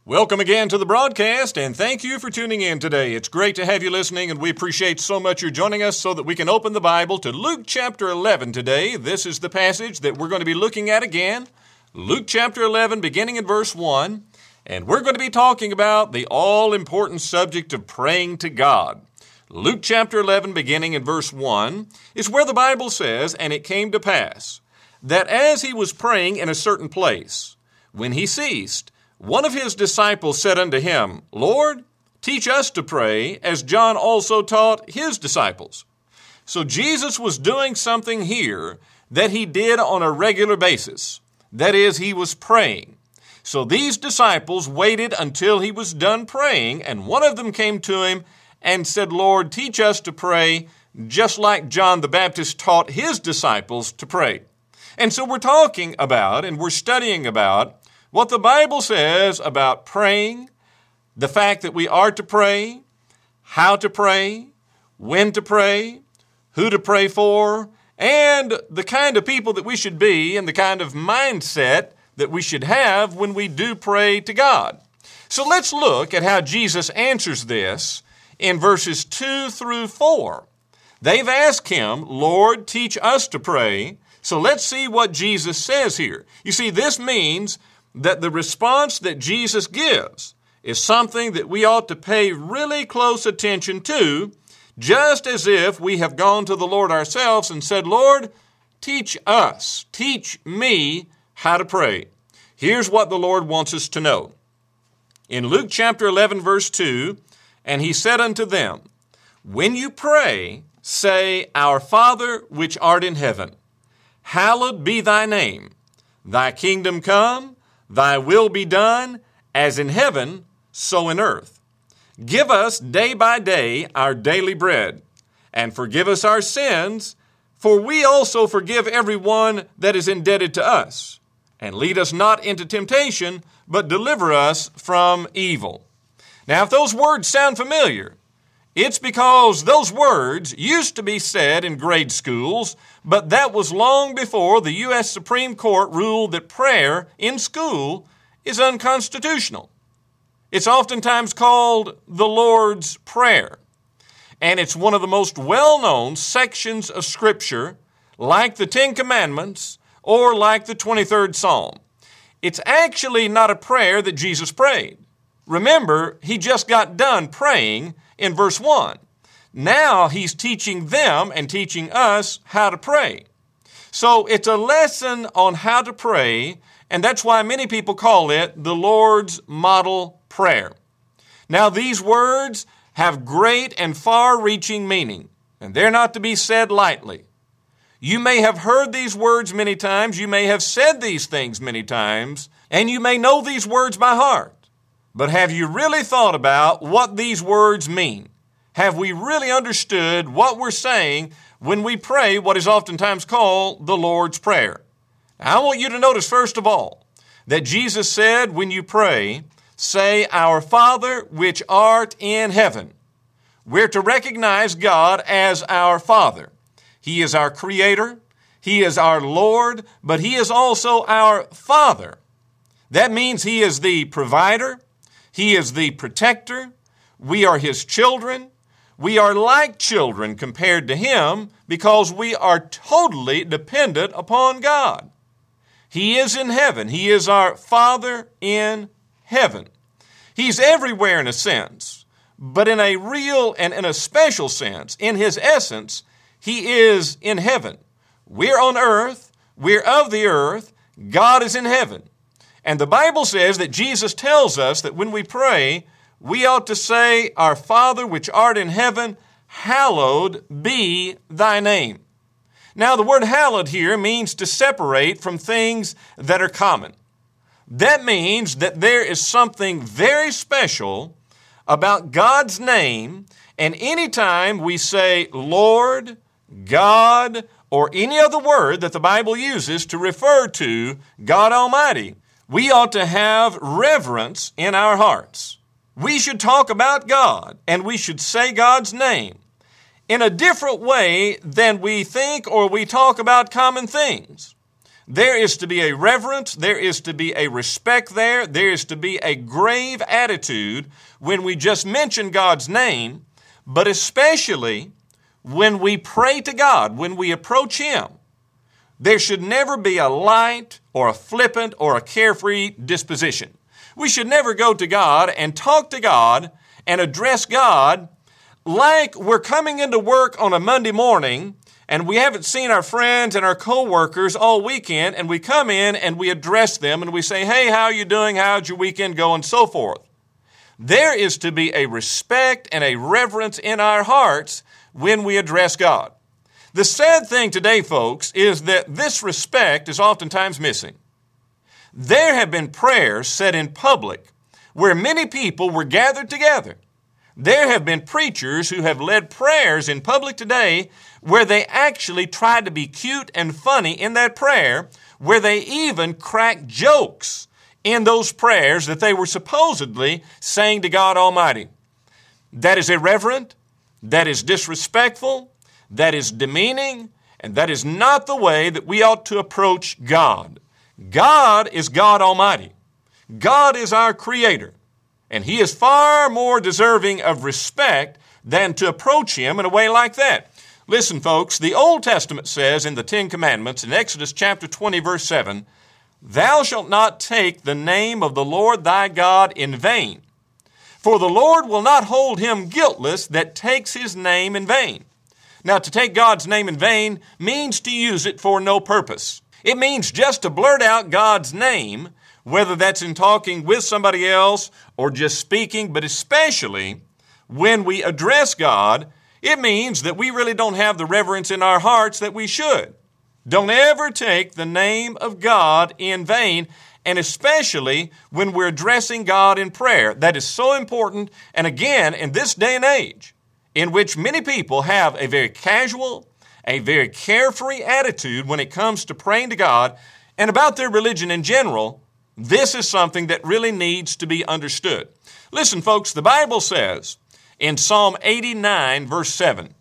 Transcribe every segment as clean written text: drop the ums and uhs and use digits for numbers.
Welcome again to the broadcast, and thank you for tuning in today. It's great to have you listening, and we appreciate so much you joining us so that we can open the Bible to Luke chapter 11 today. This is the passage that we're going to be looking at again. Luke chapter 11, beginning in verse 1, and we're going to be talking about the all-important subject of praying to God. Luke chapter 11, beginning in verse 1, is where the Bible says, "And it came to pass, that as he was praying in a certain place, when he ceased, one of his disciples said unto him, Lord, teach us to pray, as John also taught his disciples." So Jesus was doing something here that he did on a regular basis. That is, he was praying. So these disciples waited until he was done praying, and one of them came to him and said, Lord, teach us to pray, just like John the Baptist taught his disciples to pray. And so we're talking about, and we're studying about, what the Bible says about praying, the fact that we are to pray, how to pray, when to pray, who to pray for, and the kind of people that we should be and the kind of mindset that we should have when we do pray to God. So let's look at how Jesus answers this in verses 2 through 4. They've asked him, Lord, teach us to pray. So let's see what Jesus says here. You see, this means that the response that Jesus gives is something that we ought to pay really close attention to, just as if we have gone to the Lord ourselves and said, Lord, teach us, teach me how to pray. Here's what the Lord wants us to know. In Luke chapter 11, verse 2, "And he said unto them, When you pray, say, Our Father which art in heaven, hallowed be thy name. Thy kingdom come, thy will be done, as in heaven, so in earth. Give us day by day our daily bread, and forgive us our sins, for we also forgive everyone that is indebted to us. And lead us not into temptation, but deliver us from evil." Now, if those words sound familiar, it's because those words used to be said in grade schools, but that was long before the U.S. Supreme Court ruled that prayer in school is unconstitutional. It's oftentimes called the Lord's Prayer, and it's one of the most well-known sections of Scripture, like the Ten Commandments or like the 23rd Psalm. It's actually not a prayer that Jesus prayed. Remember, he just got done praying in verse 1. Now he's teaching them and teaching us how to pray. So it's a lesson on how to pray, and that's why many people call it the Lord's Model Prayer. Now these words have great and far-reaching meaning, and they're not to be said lightly. You may have heard these words many times, you may have said these things many times, and you may know these words by heart. But have you really thought about what these words mean? Have we really understood what we're saying when we pray what is oftentimes called the Lord's Prayer? Now, I want you to notice, first of all, that Jesus said, when you pray, say, Our Father which art in heaven. We're to recognize God as our Father. He is our Creator, He is our Lord, but He is also our Father. That means He is the provider, He is the protector, we are His children. We are like children compared to Him because we are totally dependent upon God. He is in heaven. He is our Father in heaven. He's everywhere in a sense, but in a real and in a special sense, in His essence, He is in heaven. We're on earth. We're of the earth. God is in heaven. And the Bible says that Jesus tells us that when we pray, we ought to say, Our Father which art in heaven, hallowed be thy name. Now, the word hallowed here means to separate from things that are common. That means that there is something very special about God's name, and anytime we say Lord, God, or any other word that the Bible uses to refer to God Almighty, we ought to have reverence in our hearts. We should talk about God, and we should say God's name in a different way than we think or we talk about common things. There is to be a reverence, there is to be a respect there is to be a grave attitude when we just mention God's name, but especially when we pray to God, when we approach Him. There should never be a light or a flippant or a carefree disposition. We should never go to God and talk to God and address God like we're coming into work on a Monday morning and we haven't seen our friends and our co-workers all weekend, and we come in and we address them and we say, hey, how are you doing? How'd your weekend go? And so forth. There is to be a respect and a reverence in our hearts when we address God. The sad thing today, folks, is that this respect is oftentimes missing. There have been prayers said in public where many people were gathered together. There have been preachers who have led prayers in public today where they actually tried to be cute and funny in that prayer, where they even cracked jokes in those prayers that they were supposedly saying to God Almighty. That is irreverent, that is disrespectful, that is demeaning, and that is not the way that we ought to approach God. God is God Almighty. God is our Creator, and He is far more deserving of respect than to approach Him in a way like that. Listen, folks, the Old Testament says in the Ten Commandments, in Exodus chapter 20, verse 7, "Thou shalt not take the name of the Lord thy God in vain, for the Lord will not hold him guiltless that takes His name in vain." Now, to take God's name in vain means to use it for no purpose. It means just to blurt out God's name, whether that's in talking with somebody else or just speaking, but especially when we address God, it means that we really don't have the reverence in our hearts that we should. Don't ever take the name of God in vain, and especially when we're addressing God in prayer. That is so important, and again, in this day and age, in which many people have a very casual, a very carefree attitude when it comes to praying to God and about their religion in general, this is something that really needs to be understood. Listen, folks, the Bible says in Psalm 89, verse 7,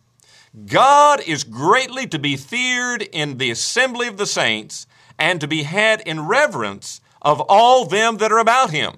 "God is greatly to be feared in the assembly of the saints and to be had in reverence of all them that are about Him."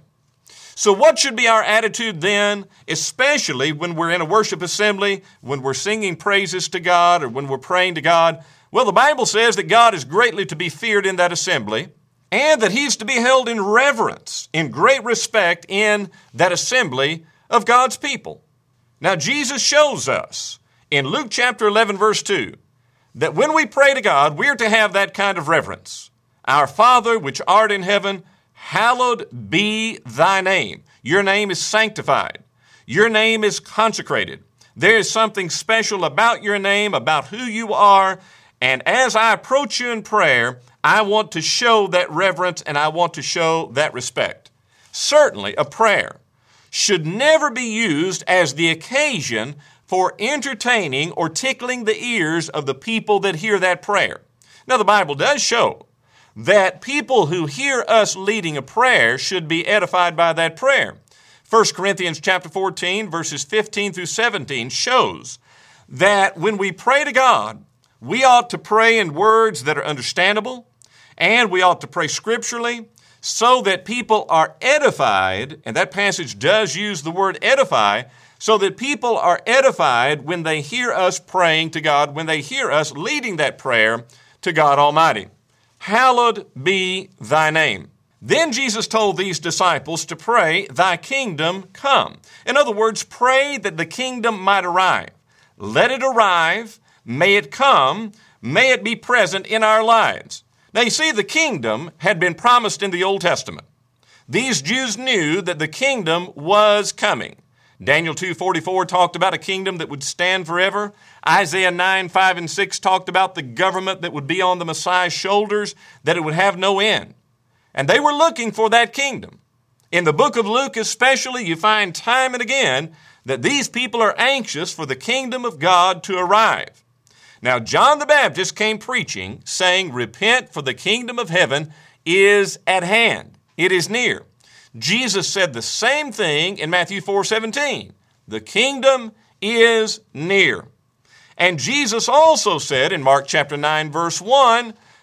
So what should be our attitude then, especially when we're in a worship assembly, when we're singing praises to God or when we're praying to God? Well, the Bible says that God is greatly to be feared in that assembly and that He's to be held in reverence, in great respect in that assembly of God's people. Now, Jesus shows us in Luke chapter 11, verse 2, that when we pray to God, we're to have that kind of reverence. "Our Father, which art in heaven, hallowed be thy name." Your name is sanctified. Your name is consecrated. There is something special about your name, about who you are, and as I approach you in prayer, I want to show that reverence and I want to show that respect. Certainly, a prayer should never be used as the occasion for entertaining or tickling the ears of the people that hear that prayer. Now, the Bible does show that people who hear us leading a prayer should be edified by that prayer. 1 Corinthians chapter 14, verses 15 through 17 shows that when we pray to God, we ought to pray in words that are understandable, and we ought to pray scripturally, so that people are edified, and that passage does use the word edify, so that people are edified when they hear us praying to God, when they hear us leading that prayer to God Almighty. Hallowed be thy name. Then Jesus told these disciples to pray, "Thy kingdom come." In other words, pray that the kingdom might arrive. Let it arrive, may it come, may it be present in our lives. Now, you see, the kingdom had been promised in the Old Testament. These Jews knew that the kingdom was coming. Daniel 2:44 talked about a kingdom that would stand forever. Isaiah 9:5 and 6 talked about the government that would be on the Messiah's shoulders, that it would have no end. And they were looking for that kingdom. In the book of Luke especially, you find time and again that these people are anxious for the kingdom of God to arrive. Now, John the Baptist came preaching, saying, "Repent, for the kingdom of heaven is at hand." It is near. Jesus said the same thing in Matthew 4:17. The kingdom is near. And Jesus also said in Mark chapter 9, verse 1,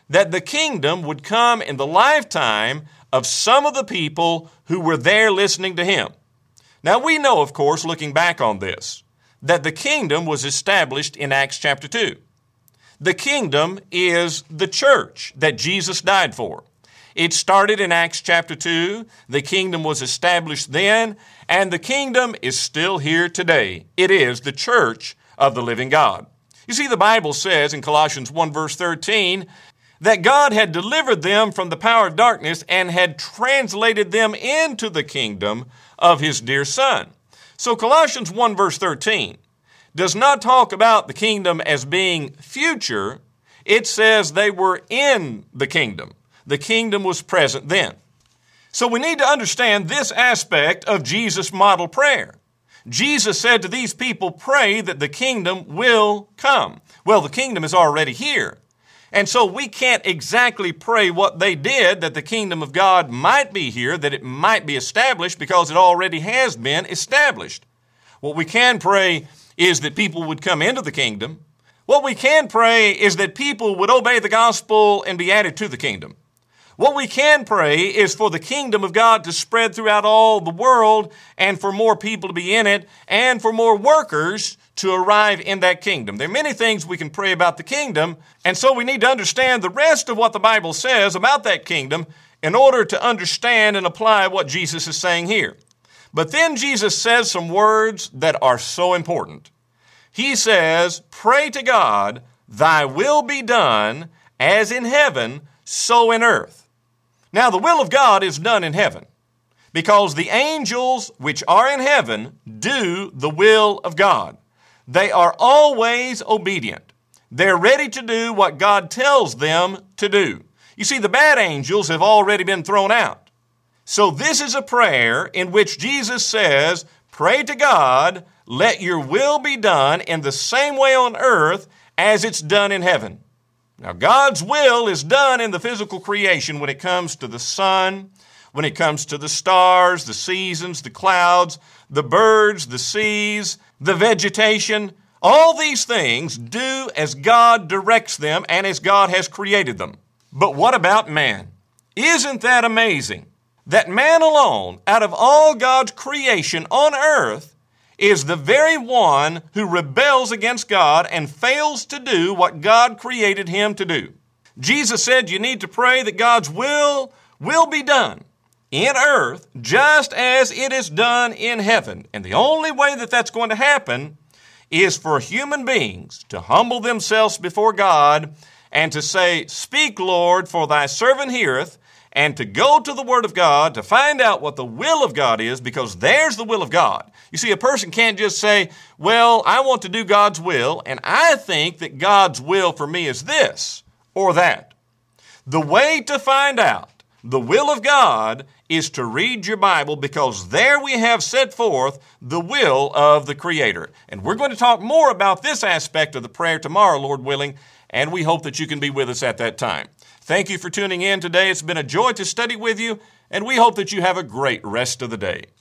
that the kingdom would come in the lifetime of some of the people who were there listening to him. Now we know, of course, looking back on this, that the kingdom was established in Acts chapter 2. The kingdom is the church that Jesus died for. It started in Acts chapter 2. The kingdom was established then, and the kingdom is still here today. It is the church of the living God. You see, the Bible says in Colossians 1 verse 13 that God had delivered them from the power of darkness and had translated them into the kingdom of his dear Son. So Colossians 1 verse 13 does not talk about the kingdom as being future. It says they were in the kingdom. The kingdom was present then. So we need to understand this aspect of Jesus' model prayer. Jesus said to these people, pray that the kingdom will come. Well, the kingdom is already here. And so we can't exactly pray what they did, that the kingdom of God might be here, that it might be established, because it already has been established. What we can pray is that people would come into the kingdom. What we can pray is that people would obey the gospel and be added to the kingdom. What we can pray is for the kingdom of God to spread throughout all the world and for more people to be in it and for more workers to arrive in that kingdom. There are many things we can pray about the kingdom, and so we need to understand the rest of what the Bible says about that kingdom in order to understand and apply what Jesus is saying here. But then Jesus says some words that are so important. He says, pray to God, thy will be done as in heaven, so in earth. Now, the will of God is done in heaven because the angels which are in heaven do the will of God. They are always obedient. They're ready to do what God tells them to do. You see, the bad angels have already been thrown out. So this is a prayer in which Jesus says, pray to God, let your will be done in the same way on earth as it's done in heaven. Now, God's will is done in the physical creation when it comes to the sun, when it comes to the stars, the seasons, the clouds, the birds, the seas, the vegetation. All these things do as God directs them and as God has created them. But what about man? Isn't that amazing? That man alone, out of all God's creation on earth, is the very one who rebels against God and fails to do what God created him to do. Jesus said you need to pray that God's will be done in earth just as it is done in heaven. And the only way that that's going to happen is for human beings to humble themselves before God and to say, speak, Lord, for thy servant heareth, and to go to the Word of God to find out what the will of God is, because there's the will of God. You see, a person can't just say, well, I want to do God's will, and I think that God's will for me is this or that. The way to find out the will of God is to read your Bible, because there we have set forth the will of the Creator. And we're going to talk more about this aspect of the prayer tomorrow, Lord willing, and we hope that you can be with us at that time. Thank you for tuning in today. It's been a joy to study with you, and we hope that you have a great rest of the day.